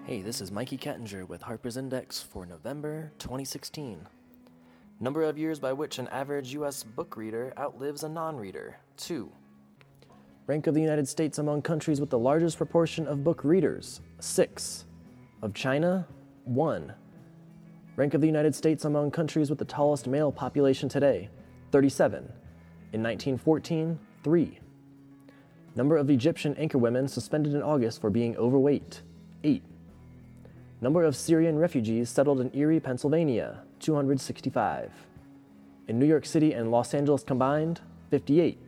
Hey, this is Mikey Kettinger with Harper's Index for November 2016. Number of years by which an average U.S. book reader outlives a non-reader, 2. Rank of the United States among countries with the largest proportion of book readers, 6. Of China, 1. Rank of the United States among countries with the tallest male population today, 37. In 1914, 3. Number of Egyptian anchorwomen suspended in August for being overweight, 8. Number of Syrian refugees settled in Erie, Pennsylvania, 265. In New York City and Los Angeles combined, 58.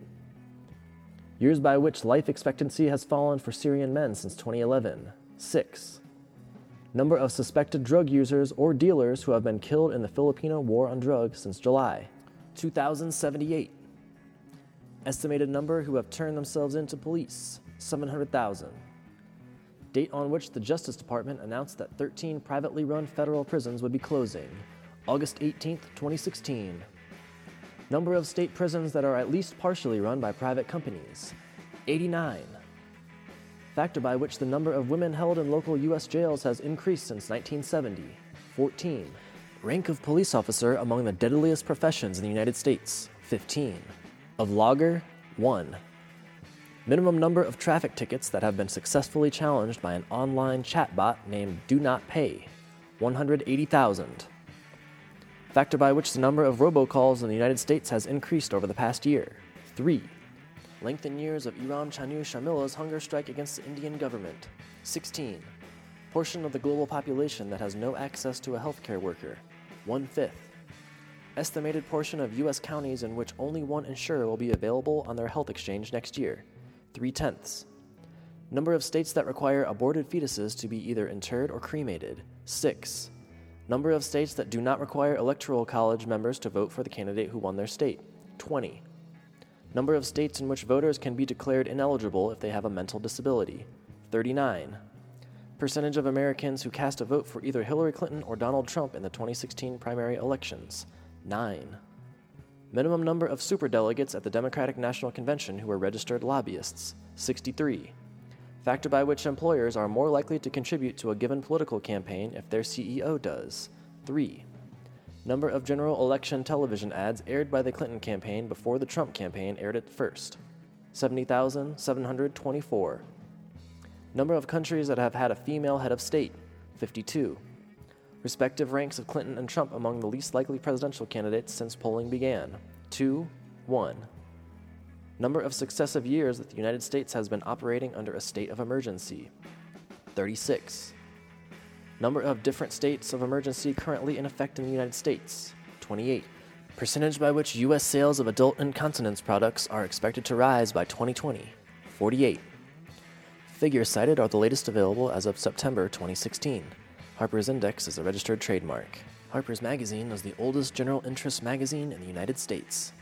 Years by which life expectancy has fallen for Syrian men since 2011, 6. Number of suspected drug users or dealers who have been killed in the Filipino war on drugs since July, 2,078. Estimated number who have turned themselves in to police, 700,000. Date on which the Justice Department announced that 13 privately run federal prisons would be closing, August 18, 2016. Number of state prisons that are at least partially run by private companies, 89. Factor by which the number of women held in local U.S. jails has increased since 1970, 14. Rank of police officer among the deadliest professions in the United States, 15. Of logger, 1. Minimum number of traffic tickets that have been successfully challenged by an online chatbot named Do Not Pay, 180,000. Factor by which the number of robocalls in the United States has increased over the past year, 3. Length in years of Iram Chanu Shamila's hunger strike against the Indian government, 16. Portion of the global population that has no access to a healthcare worker, 1/5. Estimated portion of U.S. counties in which only one insurer will be available on their health exchange next year, 3/10. Number of states that require aborted fetuses to be either interred or cremated, 6. Number of states that do not require electoral college members to vote for the candidate who won their state, 20. Number of states in which voters can be declared ineligible if they have a mental disability, 39. Percentage of Americans who cast a vote for either Hillary Clinton or Donald Trump in the 2016 primary elections, 9. Minimum number of superdelegates at the Democratic National Convention who are registered lobbyists, 63. Factor by which employers are more likely to contribute to a given political campaign if their CEO does, 3. Number of general election television ads aired by the Clinton campaign before the Trump campaign aired it first, 70,724. Number of countries that have had a female head of state, 52. Respective ranks of Clinton and Trump among the least likely presidential candidates since polling began, 2, 1. Number of successive years that the United States has been operating under a state of emergency, 36. Number of different states of emergency currently in effect in the United States, 28. Percentage by which U.S. sales of adult incontinence products are expected to rise by 2020, 48. Figures cited are the latest available as of September 2016. Harper's Index is a registered trademark. Harper's Magazine is the oldest general interest magazine in the United States.